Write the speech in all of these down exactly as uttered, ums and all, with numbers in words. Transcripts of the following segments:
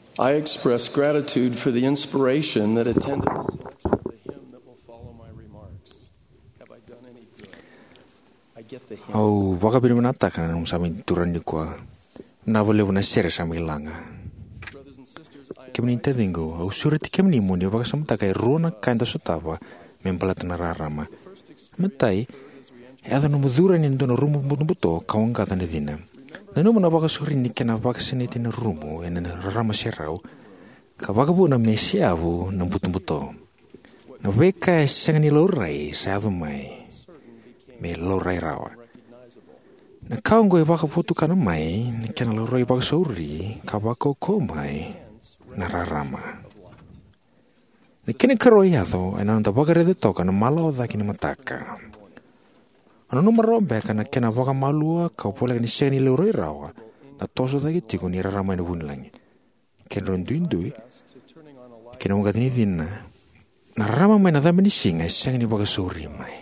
I express gratitude for the inspiration that attended the selection of the hymn that will follow my remarks. Have I done any good? I get the hymn. Au baka bini manataka na nung sa amin turan ni kwa nabole na sere sa milanga. Kemni tadingo au surati kemni mo ni baka samta kay rona kanda sotava membalat na rarama. Matai ada no mudura ni ndono rumu muto kawang kata ni dina. Nanu mo na baka suri ni kena baka siniti na rumu ena na rarama serau. Ka baka bu na mesiavu na buto-buto. Na weka siyang ni loray sa mai me loray rawa. Na kaung goy baka putu ka na mai ni kena loray baka suri ka baka ko mai nararama. Ni kene karoy ato ena nanta baka rede toka na malo daki ni mataka. Ano no marombe ka na kena baka malua ka upole ka ni siya ni loray rawa na toso daki tiko ni rarama ni bunlangi. Kena ronduindui kena mga tinidin na narama may nadami ni singa siya ni baka suri mai.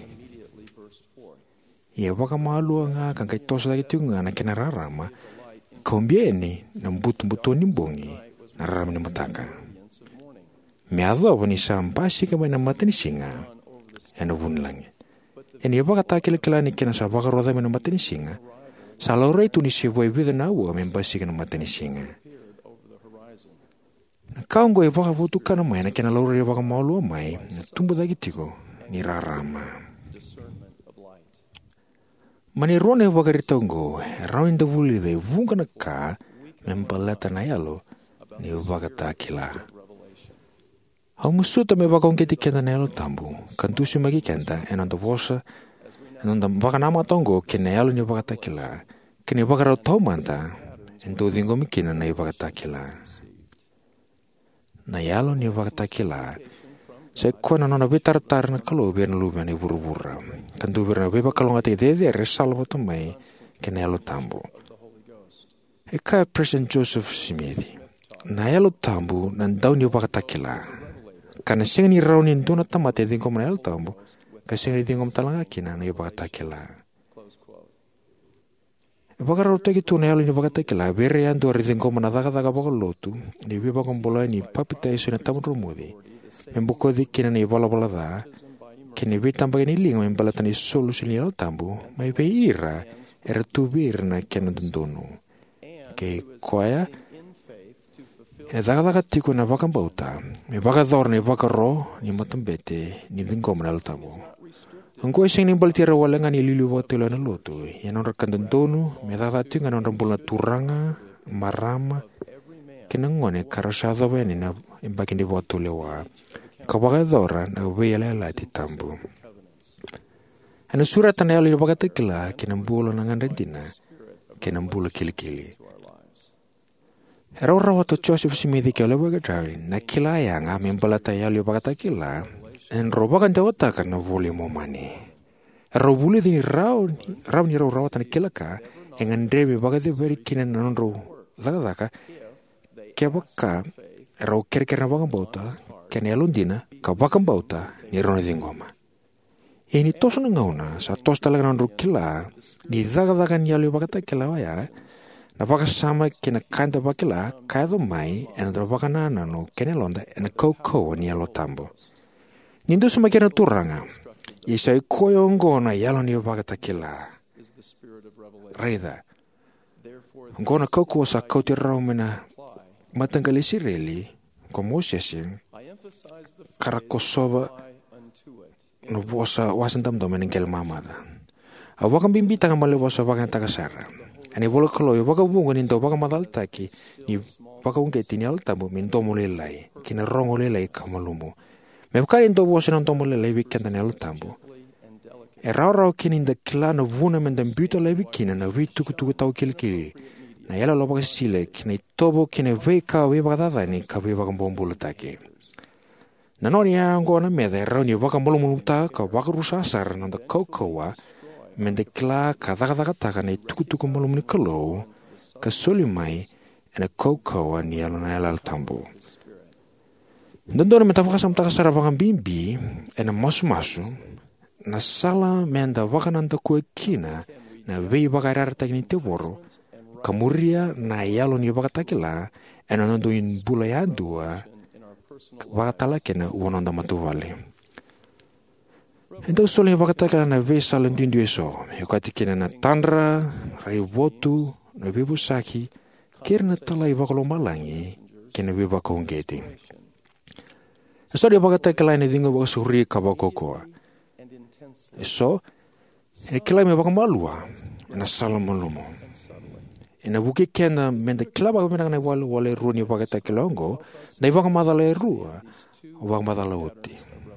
Ia baka malua nga kang kay toso daki tiko nga na kena rarama kaumbieni na mbuto-mbuto ni bongi nararama ni mataka. Meado apa ni sampasi ka may namata ni singa ano bunlangi. Eni baka takil-kila ni kena sa baka roda may namata ni singa sa laura itu ni siya buhay vida na uwa may basi ka namata ni singa. Kaung goy baka butu ka na may na kena laura baka maulu may na tumbo dagi tiko ni rarama. Manirone baka ritongo rawin da vuli de vunga na ka mempalata na yalo ni baka takila. Au musuta me baka ongeti kenda na yalo tambu kantusi magi kenda enanda vosa enanda baka nama tongo kena yalo ni baka takila kene baka rau taumanta ento dingo mikina na baka takila. Na yalo ni baka takila sa kuana nona bitar-tar na kalau biar nalubi na buru-bura kantu biar na beba kalau ngati dede resal boto mai kena yalo tambu. Eka President Joseph Smith na yalo tambu nan daw ni baka takila. Kana siya ni raw ni doon at tamate din ko manayal tambo kasi nga din ko matalanga kina na ibaka takila. Ibaka raw tayo ito na yalo ni ibaka takila bere yan doon rin ko manadaka-daka baka lotu ni ibaba kong bola ni papita iso na tamon rumudi membuko di kina na ibala-bala da kini bitang bagay nilingo membalatan ni solusi ni yalo tambo may beira era tubir na kina dundono kay kuaya e daga-daga tiko na baka bauta me baka dhor ni baka ro ni matambete ni dingkom na altamo ang kuwa siyang nimbaltira wala nga nililuwa tilo na loto yan ang rakandantonu me daga tiko nga nang rambol na turanga marama kinangone karasada ba ni na imbaki ni wato lewa kabaka dhora na wala lati tambo ano surat na yalo ni baka tekla kinambulo ng Argentina kinambulo kilikili. Raw-raw ato Joseph Smith kaya lawa gadarin na kilaya nga membalata yalo baka takila en robakan dawata ka na voli mo mani. Raw buli din raw raw ni raw raw tan kilaka en andrebe baka de very kinan non raw daga-daga kaya baka raw kere-kere na baka bauta kaya ni alundina ka baka bauta ni raw na dingoma. E ni toso na ngauna sa tos talaga non raw kila ni daga-daga ni yalo baka takila waya na baka sama kina kanda bakila kaya mai ena dro baka nana no kene londa ena koko ni yalo tambo. Nindo suma kena turanga isa koyo ngona yalo ni baka takila. Reda ngona koko sa koti raumena matanggali sireli como sesin karakosoba no bosa wasan tamdo menengkel mamada. Awakan bimbita nga maliwasa baka tagasara. Ani bolo kalau yo baka bungo ninto baka madaltaki ni baka unke tinial tabu minto molelai kina rongo lelai kamalumo me baka ninto bosen ninto molelai weekend ni al tabu e raw raw kinin de klano vuna men den buto levi kina na vitu kutu tau kilkili na yala lo baka sile kina tobo kina veka we baka dada ni kabe baka bombolo taki na noni ya ngona me de raw ni baka molumo ta ka baka rusasar na de kokoa mendekla kadaka-daka na tuku-tuku malum ni kalau kasuli mai ena koko ni alona alal tambo. Dondona metafaka sam taka saravangan bimbi ena masu-masu na sala menda wakanan ta kue kina na vei bakarar ta ni teboro kamuria na yalo ni bakatakila ena nondo in bula ya dua bakatala kena uononda matuvale. Então solo bakatakila na vesa lentindu eso yokati kena na tandra rai votu na bibusaki kena tala ibakalo malangi kena bibakao ngeti. So dia bakatakila na dingo bakasuri kabakokoa. So e kila me bakamalua na salomolomo. Ina buki kena mende klaba kena na wale wale runi paketa kilongo, na ibaka madala rua, ubaka madala uti.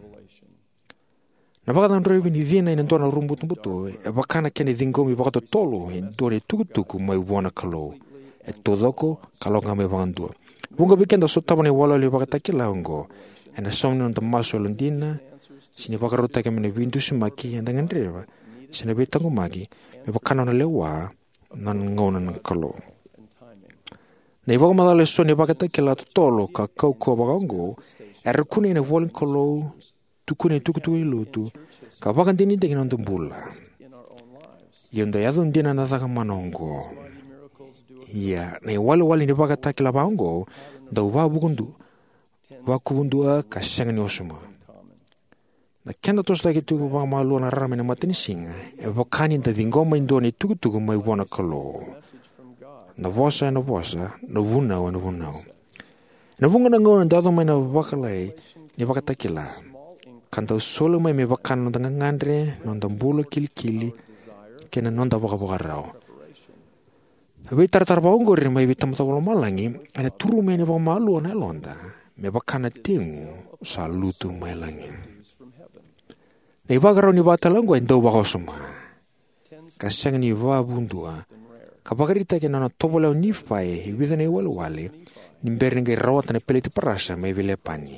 Na baka tan revi ni vina ina ndona rumbu tumbutu, e baka na kena dingomi baka to tolo, e ndone tuku tuku mai wana kalo, e todoko kalonga me vandua. Bunga bikenda sotama ni wale wale paketa kilongo, e na somni nanta maso lundina, sini baka rota kemene vindu sumaki, e ndangan reva, sini betangu magi, e baka na lewa, nan ngona ng kalo. Na iwaga madale so ni bakata kila tolo ka kau ko bagango, er kuni ne volin kalo, tukuni tukutu ilutu, ka bagan dini dingin on tumbula. Yonda yadun dina nataka manongo. Ya, na iwali wali ni bakata kila bagango, da uwa bukundu, wakubundua ka senga ni osuma. Na kenda tos lagi tuku baka malu na rame na matini singa, e bakani da dingoma indoni tuku tuku mai wana kalo. Na vosa na vosa, na vunau na vunau. Na vunga na ngona dado mai na bakalai, ni bakatakila. Kanta solo mai me bakana nonda ngandre, nonda mbula kili-kili, kena nonda baka-baka Abi tar-tar baongo rin mai bitama tawala malangi, ana turu mai ni baka malu na londa, me bakana tingu sa lutu mai langi. Na ibagaraw ni bata lang gawin daw bakosuma. Kasi ni iba bundua. Kapakarita kina na tobolaw ni fay, ibida na iwalwali, nimber nga irawat na peliti parasa may vilepani.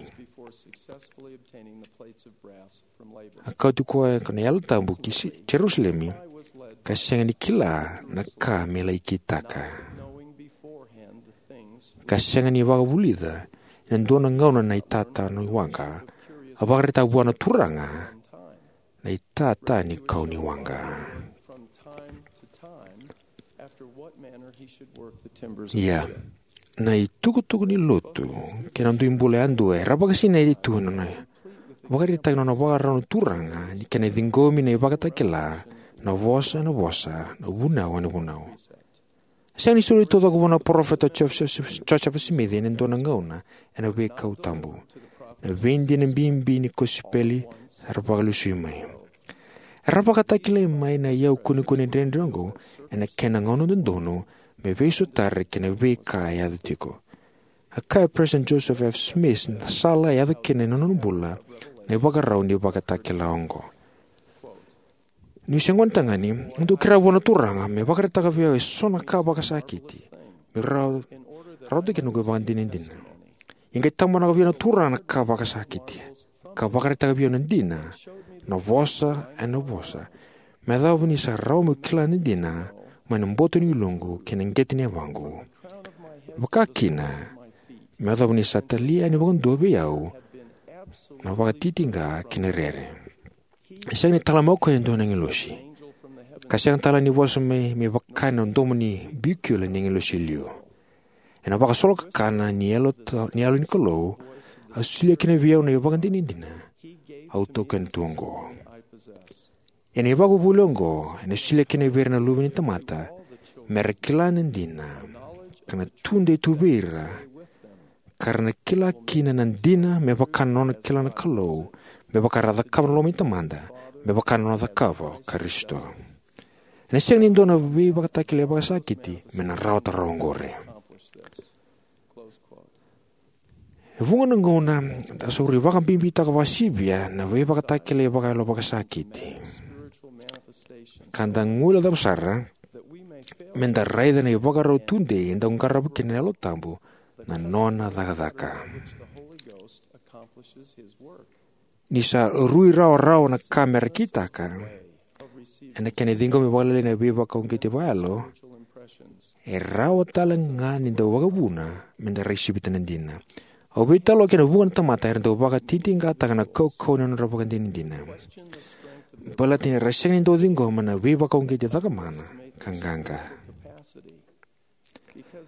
Akaw tuko ay kanayal tambu kisi Jerusalemi, kasi nga ni kila na ka melay kita ka. Kasi nga ni wakabulida, nandoon ang ngaw na itata ng iwangka, kapakarita buwan na turanga, na itata ni kau ni wanga. Ya, na ituku-tuku ni lotu, kinandu imbule andu e, raba kasi na itu na wakari tagno na wakara no turanga, ni kena dingomi na ibakata kila, na vosa na vosa, na bunau na bunau. Siya ni suri todo ko na profeta Joseph Smith in ndo na ngauna, na weka utambu. Na vendi na bimbi ni kosipeli, rapagalusumay. Rapakatakile mai na yau kuni-kuni dendrongo, na kena ngono dundono, me vesu tare kena weka ayado tiko. Akaya President Joseph F. Smith na sala ayado kena nonumbula, na ibagaraw ni ibagatakila ongo. Ni siyang tangani, untuk kira wana turanga, me bagarita ka viyaw sona ka bagasakiti. Me raw, raw di kinugo bagan dinin-din. Yung kaitang mo na ka viyaw na turanga ka bagasakiti. Ka bagarita ka viyaw ng dina, na vosa e na vosa. Me daw ni sa raw mo kila ni dina, may namboto ni ulongo kinanggeti ni wango. Bakakina, me daw ni sa talia ni wakang dobe yaw, na wakatitinga kinarere. Siya ni talamaw ko yung doon ng ilosi. Kasi ang tala ni vosa may may bakan ng domo ni bukyo lang ng ilosi liyo. E na bakasolo ka kana ni alo ni kolo, asulia kinaviyaw na yung wakang dinindina. Autokan tuanggo. Ene bago bulongo, ene sile kene ver na lubi ni tamata, merekilanan dina, kana tunde tubira, karena kila kina nan dina, me bakan nona kila na kalau, me bakan rada kawan lomi tamanda, me bakan nona kava karisto. Ene siyang nindo na vi bakatakile bakasakiti, menaraw tarongore. Vunga nangona, da suri wakang pimpita ka wasibia, na way bakatakile bakalo bakasakiti. Kandang ngula da besara, mendaray da na ibagaraw tunde, inda ang karabu kinelo tambu, na nona daka-daka. Nisa rui raw-raw na kamera kita ka, ena kinidingo mi wala na biba kaung kiti walo, e raw talang nga ninda wagabuna, mendaray sibitan nandina. O bitalo kina buwan tamata erdo baka titingka takana koko na narapakan dinindina. Pala tina rasyang nindo dingo mana wiba kong kiti takamana kanganga.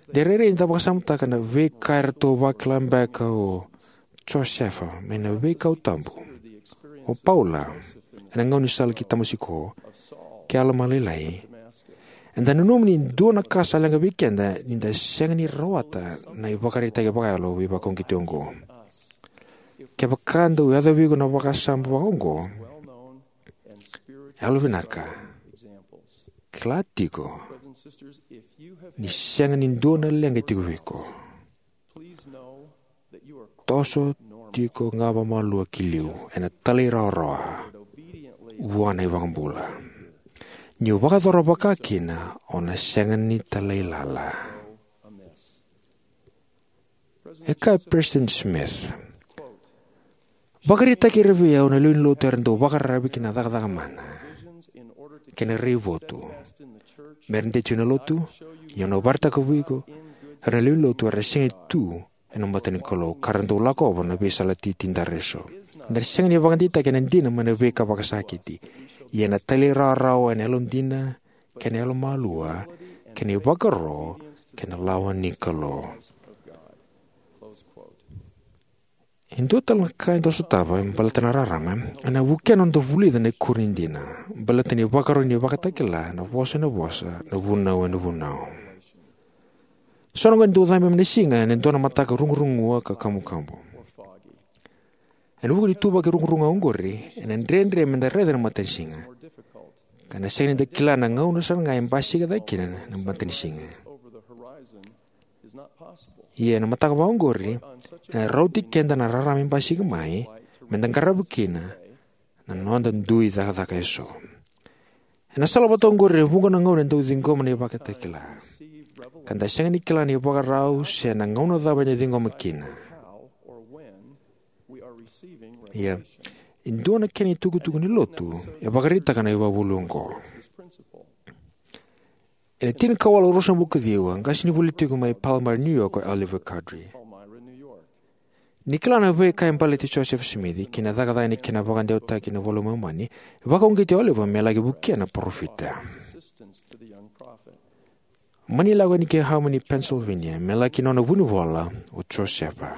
Derere inda bakasamtaka na vekair to vaklambeka o Josefa me na veka o tambu. O Paula, na ngau ni sal kita masiko, ke alamalilai. And then no ni do na kasa langa weekend ni da sengani rawata na ibakari tagi bakalo wiba kong kitongo. Ke bakando yada wigo na bakasam bakongo. Alvinaka. Klatiko. Ni sengani do na langa tigo wiko. Toso tiko ngaba malua kiliu ena tali rawa wana ibangambula. Ni wakadoro bakakina ona sengani talailala. Eka Preston Smith. Bakari takirivia ona luin loter ndo bakarabi kina dagdagamana. Kena rivotu. Mernde chuna lotu, yono barta kawigo, ana luin lotu ara sengi tu, eno matani kolo karanto lako na bisa lati tindareso. Dari sengani bakandita kena dina mana beka bakasakiti. Iana tali rarau ane alondina, kene alomalua, kene bakaro, kene lawan nikalo. Indo talang kain to sutaba, balatan rarama, ana wuken on to vulida ne kurindina, balatan ni bakaro ni bakatakila, na vosa na vosa, na vunau na vunau. Sono kan do dame mnesinga, ne dona mataka rungrungua ka kamu kamu. En wugi tuba ke rungrunga ungori, en ndrendre menda redena matensinga. Kana seni de kilana ngau no san ngai mbasi ka dakina na matensinga. Ie na mataka ba ungori, na rauti kenda na rara mbasi ka mai, menda garabukina, na nonda ndui za za ka eso. En sala ba ungori vuga na ngau ndo zingo mane ba ka takila. Kanda senga ni kilana ni ba rau se na ngau no da ba ni zingo makina. Ia, indona keni tuku-tuku ni lotu, ya bakarita kana iwa bulungo. E tina kawala rosa buka diwa, ngasi ni politiku mai Palmer, New York o Oliver Cowdery. Ni kilana vwe kain paleti Joseph Smith, kina dagadai ni kina bakandeo ta kina volume mani, baka ungiti Oliver me lagi bukia na profita. Mani lago ni ke Harmony, Pennsylvania, me lagi nona vuniwala o Josepa.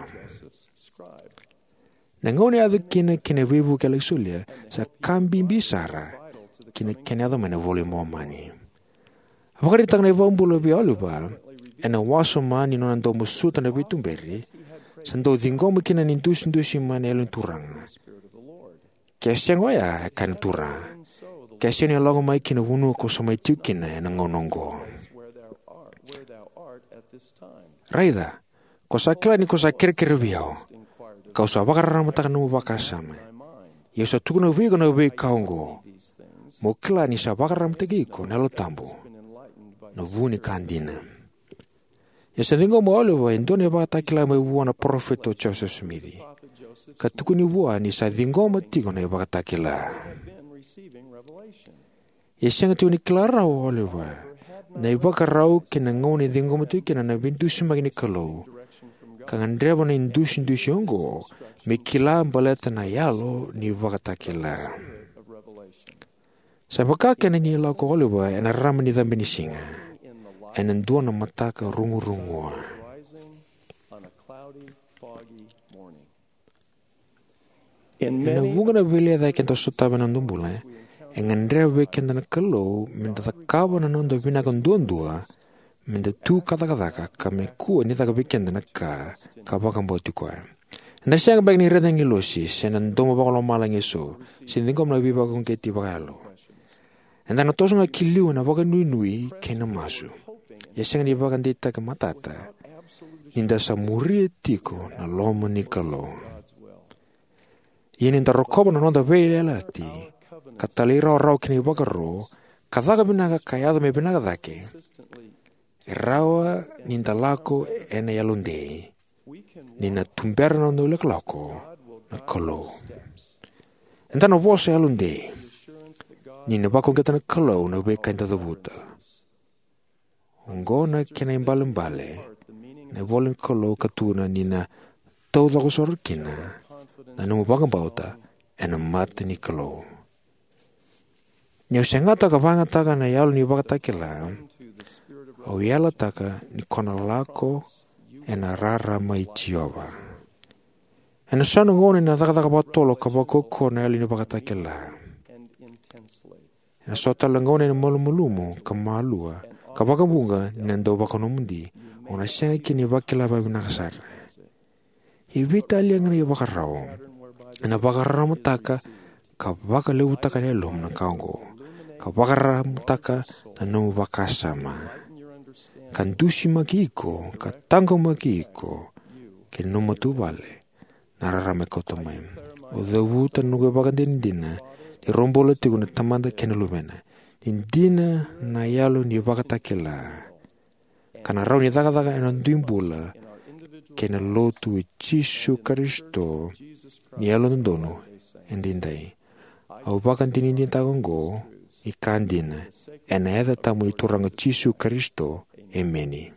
Nangone adu kina kina wivu kala sulia sa kambi bisara kina kina adu mana volume mani. Wakari tangna ibambulo bi aluba ena waso mani non ando musuta na bitumberi sando dingomu kina nindus ndusi mani elun turang. Kesiang waya kan turang. Kesiang ya longo mai kina wunu ko samai tukina ena ngonongo. Raida, ko sakla ni ko sakir kirbiao. Kau sa bakar mataka nu bakasama. Ia sa tukuna wigo na wei kaungo. Mo kila ni sa bakar matagiko na lo tambo. Na vuni kandina. Ia sa dingo mo oliwa indone bata kila mai wana profeto Joseph Smith. Ka tukuni wua ni sa dingo matigo na bata kila. Ia senga tu ni kila rau oliwa. Na ibaka rau kina ngoni dingo matigo kina na bintu sumagini kalau. Kangan dreba na indus-indus yongo, me kila mbaleta na yalo ni wakatakila. Sa bakaka na nila ko oliwa, ena rama ni dhambi ni singa, ena ndua na mataka rungu-rungua. Ena wunga na vile dha kenta sotaba na ndumbula, ena ndreba kenta na kalo, menda takawa na nondo vina kondondua, menda tu kata-kataka kame kuwa ni taka weekend na ka kabakamboti kwa. Nda siya bag ni redang ilosi, siya nandomo bakalo malang iso, siya ningkom na biba kong keti bakalo. Nda natoso nga kiliw na baka nui-nui kena masu. Ya siya nga nibakan dita ka matata, ninda sa muri etiko na lomo ni kalo. Yan ninda rokoba na nonda vele alati, katalira o rao kini bakaro, kataka binaga kayado me binaga dake, Rawa ninda lako ena yalunde, nina tumbera na nulek lako na kolo. Enta na vosa yalunde, nina bako kita na kolo na weka inta dabuta. Ongo na kena imbale-mbale, na volen kolo katuna nina tau dako sorokina, na numu baka bauta ena mata ni kolo. Nyau sengata ka vanga taka na yalu ni baka takila, au iala taka ni kona lako e na rara mai Jehova. E na sana ngone na takataka patolo ka bakoko na ali ni pakatake la. E na sota la ngone na malumulumu ka malua ka bakabunga ni ndo bakonomundi o na siya kini bakila babi nakasara. Ibita ali ang na ibakarao. E na bakarao mataka ka baka lewu taka ni alum na kaongo. Ka bakarao mataka na numu bakasama. Kandusi magiko, ka tango magiko, ke numu tu vale. Nararame kotomai. O dewu tanuga bakandindina, ni rombola tigo na tamanda kenelumena. Indina na yalo ni bakatakela. Kana rau ni daga-daga enan duimbula, kena lotu e Jisu Kristo, ni yalo ndono, endindai. Au bakandindin tagongo, ikandina, ena eda tamu ituranga Jisu Kristo, Ameni.